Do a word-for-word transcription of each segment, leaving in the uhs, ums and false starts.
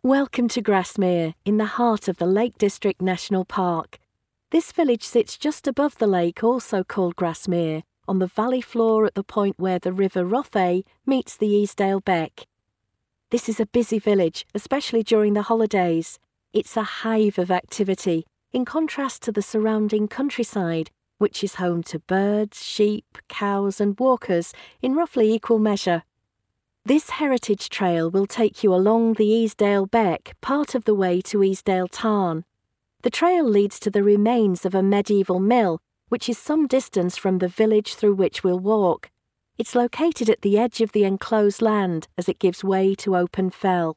Welcome to Grasmere, in the heart of the Lake District National Park. This village sits just above the lake, also called Grasmere, on the valley floor at the point where the River Rothay meets the Easdale Beck. This is a busy village, especially during the holidays. It's a hive of activity, in contrast to the surrounding countryside, which is home to birds, sheep, cows and walkers in roughly equal measure. This heritage trail will take you along the Easdale Beck, part of the way to Easdale Tarn. The trail leads to the remains of a medieval mill, which is some distance from the village through which we'll walk. It's located at the edge of the enclosed land as it gives way to open fell.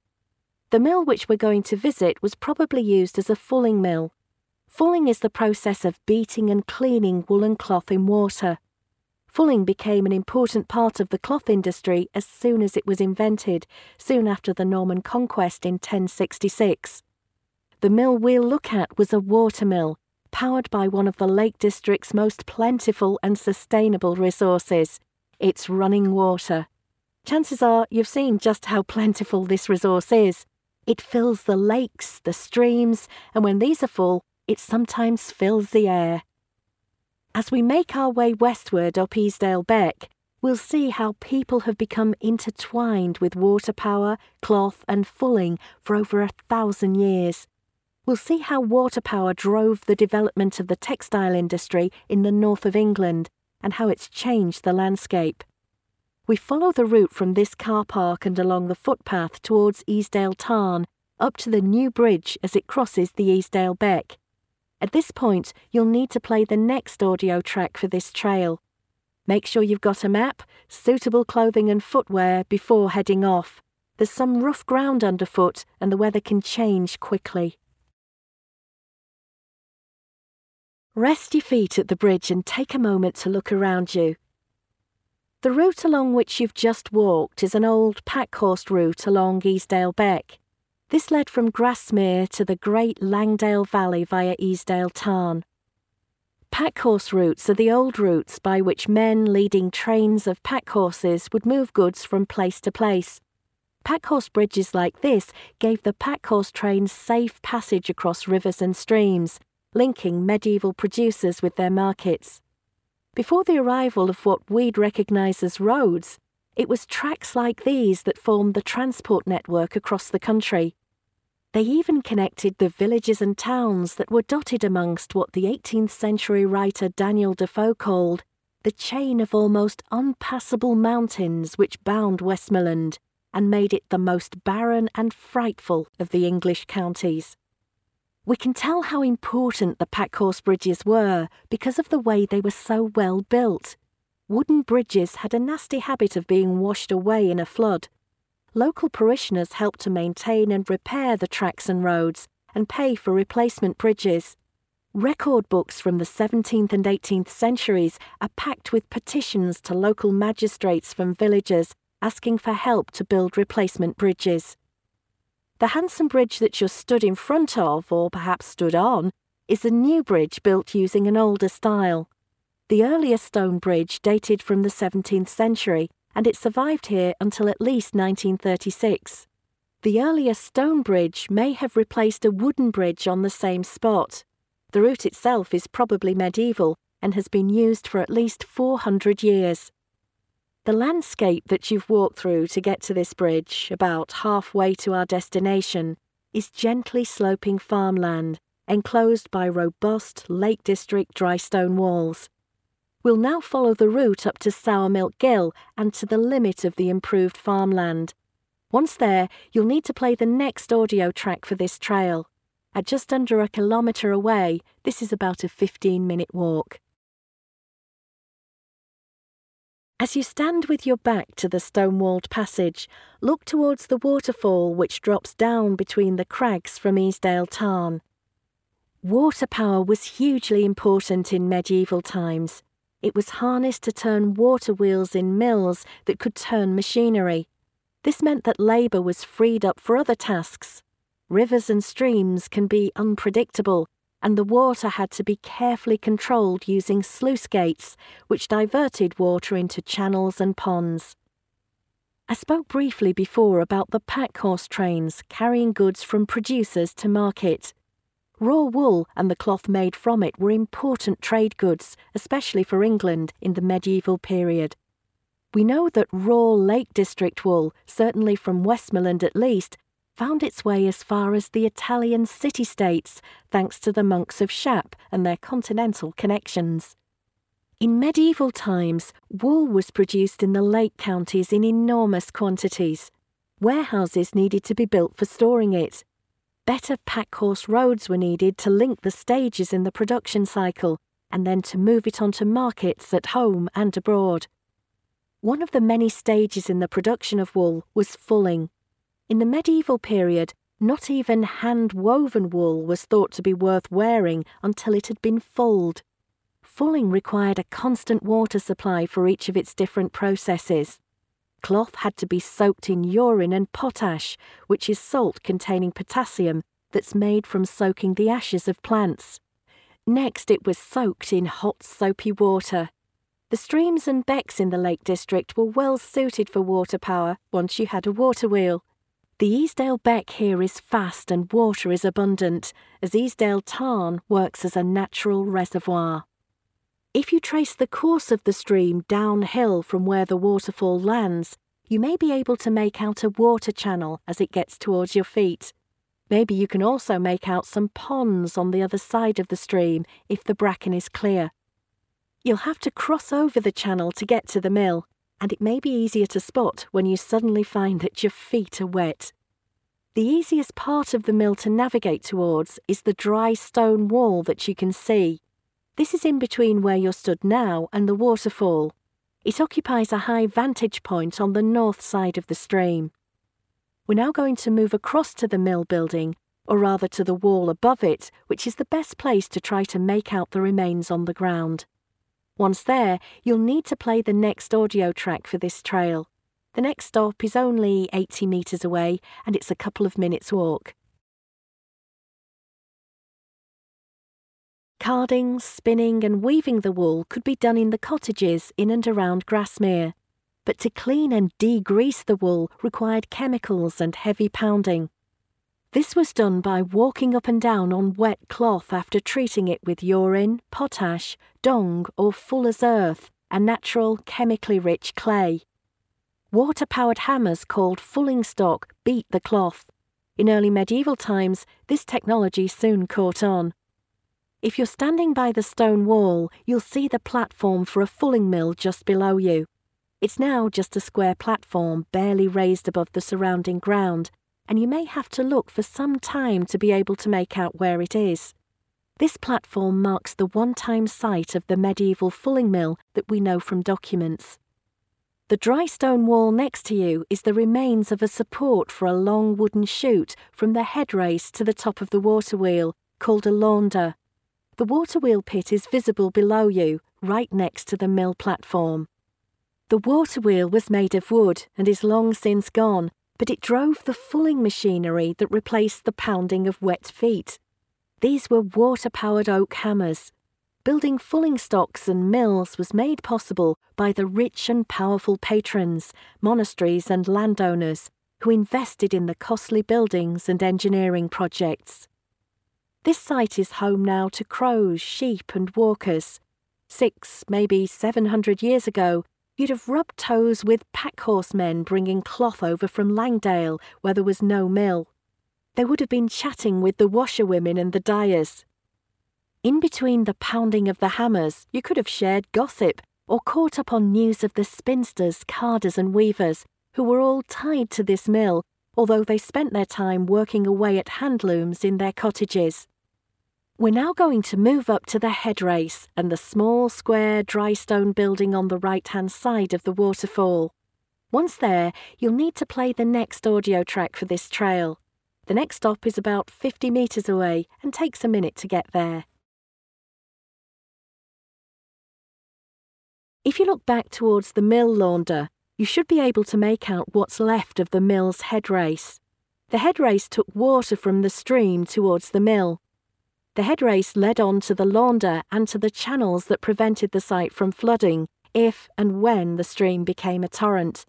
The mill which we're going to visit was probably used as a fulling mill. Fulling is the process of beating and cleaning woolen cloth in water. Fulling became an important part of the cloth industry as soon as it was invented, soon after the Norman conquest in ten sixty-six. The mill we'll look at was a water mill, powered by one of the Lake District's most plentiful and sustainable resources, its running water. Chances are you've seen just how plentiful this resource is. It fills the lakes, the streams, and when these are full, it sometimes fills the air. As we make our way westward up Easdale Beck, we'll see how people have become intertwined with water power, cloth and fulling for over a thousand years. We'll see how water power drove the development of the textile industry in the north of England and how it's changed the landscape. We follow the route from this car park and along the footpath towards Easdale Tarn, up to the new bridge as it crosses the Easdale Beck. At this point, you'll need to play the next audio track for this trail. Make sure you've got a map, suitable clothing and footwear before heading off. There's some rough ground underfoot and the weather can change quickly. Rest your feet at the bridge and take a moment to look around you. The route along which you've just walked is an old packhorse route along Easdale Beck. This led from Grasmere to the Great Langdale Valley via Easdale Tarn. Packhorse routes are the old routes by which men leading trains of packhorses would move goods from place to place. Packhorse bridges like this gave the packhorse trains safe passage across rivers and streams, linking medieval producers with their markets. Before the arrival of what we'd recognise as roads, it was tracks like these that formed the transport network across the country. They even connected the villages and towns that were dotted amongst what the eighteenth century writer Daniel Defoe called the chain of almost unpassable mountains which bound Westmoreland and made it the most barren and frightful of the English counties. We can tell how important the packhorse bridges were because of the way they were so well built. Wooden bridges had a nasty habit of being washed away in a flood. Local parishioners helped to maintain and repair the tracks and roads and pay for replacement bridges. Record books from the seventeenth and eighteenth centuries are packed with petitions to local magistrates from villages asking for help to build replacement bridges. The handsome bridge that you're stood in front of, or perhaps stood on, is a new bridge built using an older style. The earlier stone bridge dated from the seventeenth century, and it survived here until at least nineteen thirty-six. The earlier stone bridge may have replaced a wooden bridge on the same spot. The route itself is probably medieval and has been used for at least four hundred years. The landscape that you've walked through to get to this bridge, about halfway to our destination, is gently sloping farmland, enclosed by robust Lake District dry stone walls. We'll now follow the route up to Sourmilk Gill and to the limit of the improved farmland. Once there, you'll need to play the next audio track for this trail. At just under a kilometre away, this is about a fifteen-minute walk. As you stand with your back to the stone-walled passage, look towards the waterfall which drops down between the crags from Easdale Tarn. Water power was hugely important in medieval times. It was harnessed to turn water wheels in mills that could turn machinery. This meant that labour was freed up for other tasks. Rivers and streams can be unpredictable, and the water had to be carefully controlled using sluice gates, which diverted water into channels and ponds. I spoke briefly before about the pack horse trains carrying goods from producers to market. Raw wool and the cloth made from it were important trade goods, especially for England in the medieval period. We know that raw Lake District wool, certainly from Westmoreland at least, found its way as far as the Italian city-states thanks to the monks of Shap and their continental connections. In medieval times, wool was produced in the Lake counties in enormous quantities. Warehouses needed to be built for storing it. Better pack-horse roads were needed to link the stages in the production cycle and then to move it onto markets at home and abroad. One of the many stages in the production of wool was fulling. In the medieval period, not even hand-woven wool was thought to be worth wearing until it had been fulled. Fulling required a constant water supply for each of its different processes. Cloth had to be soaked in urine and potash, which is salt containing potassium that's made from soaking the ashes of plants. Next, it was soaked in hot, soapy water. The streams and becks in the Lake District were well suited for water power once you had a water wheel. The Easdale Beck here is fast and water is abundant, as Easdale Tarn works as a natural reservoir. If you trace the course of the stream downhill from where the waterfall lands, you may be able to make out a water channel as it gets towards your feet. Maybe you can also make out some ponds on the other side of the stream if the bracken is clear. You'll have to cross over the channel to get to the mill, and it may be easier to spot when you suddenly find that your feet are wet. The easiest part of the mill to navigate towards is the dry stone wall that you can see. This is in between where you're stood now and the waterfall. It occupies a high vantage point on the north side of the stream. We're now going to move across to the mill building, or rather to the wall above it, which is the best place to try to make out the remains on the ground. Once there, you'll need to play the next audio track for this trail. The next stop is only eighty metres away, and it's a couple of minutes' walk. Carding, spinning and weaving the wool could be done in the cottages in and around Grasmere, but to clean and degrease the wool required chemicals and heavy pounding. This was done by walking up and down on wet cloth after treating it with urine, potash, dung or fuller's earth, a natural, chemically rich clay. Water-powered hammers called fulling stock beat the cloth. In early medieval times, this technology soon caught on. If you're standing by the stone wall, you'll see the platform for a fulling mill just below you. It's now just a square platform barely raised above the surrounding ground, and you may have to look for some time to be able to make out where it is. This platform marks the one-time site of the medieval fulling mill that we know from documents. The dry stone wall next to you is the remains of a support for a long wooden chute from the head race to the top of the water wheel, called a launder. The water wheel pit is visible below you, right next to the mill platform. The water wheel was made of wood and is long since gone, but it drove the fulling machinery that replaced the pounding of wet feet. These were water-powered oak hammers. Building fulling stocks and mills was made possible by the rich and powerful patrons, monasteries and landowners who invested in the costly buildings and engineering projects. This site is home now to crows, sheep and walkers. Six, maybe seven hundred years ago, you'd have rubbed toes with pack-horse men bringing cloth over from Langdale, where there was no mill. They would have been chatting with the washerwomen and the dyers. In between the pounding of the hammers, you could have shared gossip or caught up on news of the spinsters, carders and weavers, who were all tied to this mill, although they spent their time working away at handlooms in their cottages. We're now going to move up to the head race and the small square dry stone building on the right-hand side of the waterfall. Once there, you'll need to play the next audio track for this trail. The next stop is about fifty metres away and takes a minute to get there. If you look back towards the mill launder, you should be able to make out what's left of the mill's head race. The head race took water from the stream towards the mill. The head race led on to the launder and to the channels that prevented the site from flooding if and when the stream became a torrent.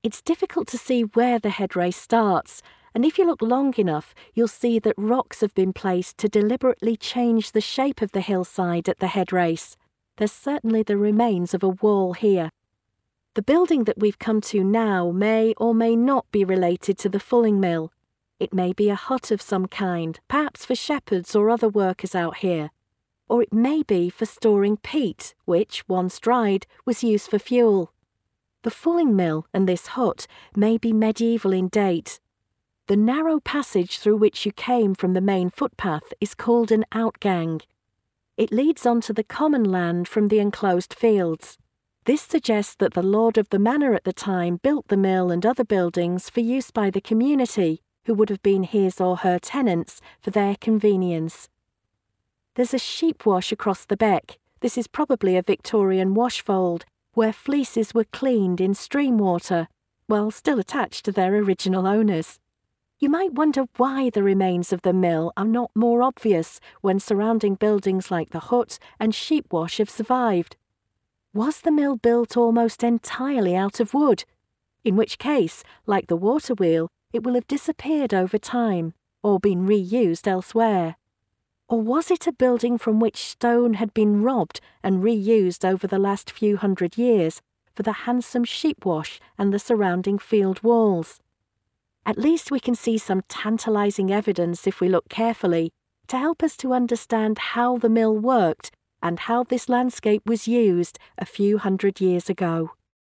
It's difficult to see where the head race starts, and if you look long enough, you'll see that rocks have been placed to deliberately change the shape of the hillside at the head race. There's certainly the remains of a wall here. The building that we've come to now may or may not be related to the fulling mill. It may be a hut of some kind, perhaps for shepherds or other workers out here. Or it may be for storing peat, which, once dried, was used for fuel. The fulling mill and this hut may be medieval in date. The narrow passage through which you came from the main footpath is called an outgang. It leads onto the common land from the enclosed fields. This suggests that the lord of the manor at the time built the mill and other buildings for use by the community, who would have been his or her tenants for their convenience. There's a sheep wash across the beck. This is probably a Victorian washfold, where fleeces were cleaned in stream water, while still attached to their original owners. You might wonder why the remains of the mill are not more obvious when surrounding buildings like the hut and sheep wash have survived. Was the mill built almost entirely out of wood? In which case, like the water wheel, it will have disappeared over time, or been reused elsewhere. Or was it a building from which stone had been robbed and reused over the last few hundred years for the handsome sheep wash and the surrounding field walls? At least we can see some tantalising evidence if we look carefully to help us to understand how the mill worked and how this landscape was used a few hundred years ago.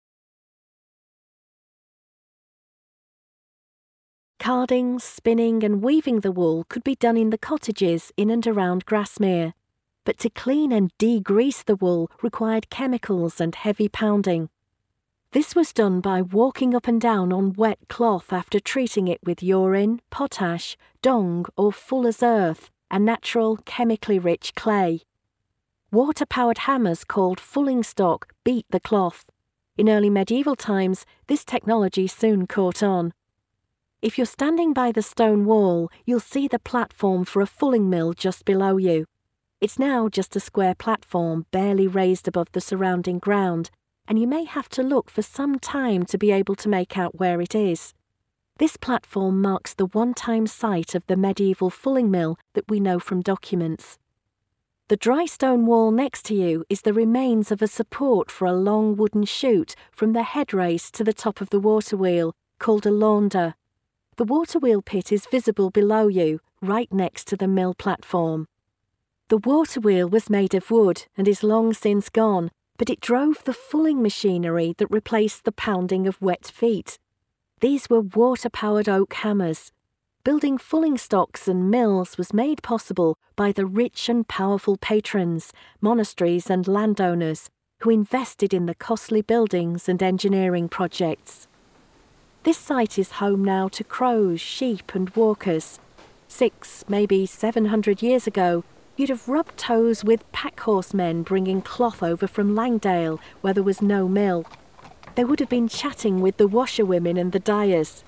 Carding, spinning and weaving the wool could be done in the cottages in and around Grasmere, but to clean and degrease the wool required chemicals and heavy pounding. This was done by walking up and down on wet cloth after treating it with urine, potash, dung or fuller's earth, a natural, chemically rich clay. Water-powered hammers called fulling stock beat the cloth. In early medieval times, this technology soon caught on. If you're standing by the stone wall, you'll see the platform for a fulling mill just below you. It's now just a square platform barely raised above the surrounding ground, and you may have to look for some time to be able to make out where it is. This platform marks the one-time site of the medieval fulling mill that we know from documents. The dry stone wall next to you is the remains of a support for a long wooden chute from the head race to the top of the water wheel, called a launder. The water wheel pit is visible below you, right next to the mill platform. The water wheel was made of wood and is long since gone, but it drove the fulling machinery that replaced the pounding of wet feet. These were water-powered oak hammers. Building fulling stocks and mills was made possible by the rich and powerful patrons, monasteries and landowners who invested in the costly buildings and engineering projects. This site is home now to crows, sheep and walkers. Six, maybe seven hundred years ago, you'd have rubbed toes with pack-horsemen bringing cloth over from Langdale, where there was no mill. They would have been chatting with the washerwomen and the dyers.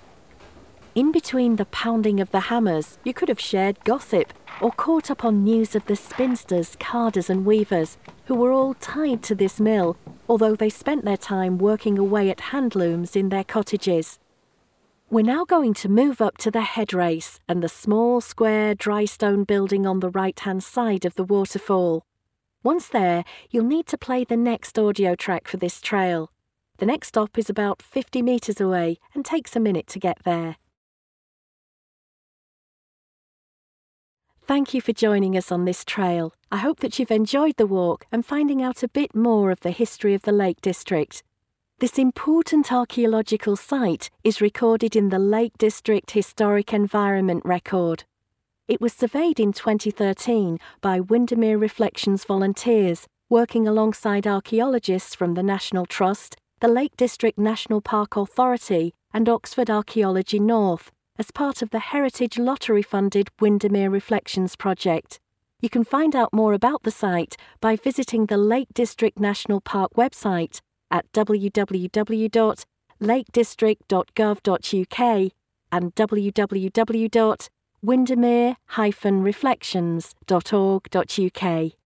In between the pounding of the hammers, you could have shared gossip or caught up on news of the spinsters, carders and weavers, who were all tied to this mill, although they spent their time working away at handlooms in their cottages. We're now going to move up to the head race and the small, square, dry stone building on the right-hand side of the waterfall. Once there, you'll need to play the next audio track for this trail. The next stop is about fifty metres away and takes a minute to get there. Thank you for joining us on this trail. I hope that you've enjoyed the walk and finding out a bit more of the history of the Lake District. This important archaeological site is recorded in the Lake District Historic Environment Record. It was surveyed in twenty thirteen by Windermere Reflections volunteers, working alongside archaeologists from the National Trust, the Lake District National Park Authority and Oxford Archaeology North, as part of the Heritage Lottery-funded Windermere Reflections project. You can find out more about the site by visiting the Lake District National Park website at w w w dot lake district dot gov dot u k and w w w dot windermere dash reflections dot org dot u k.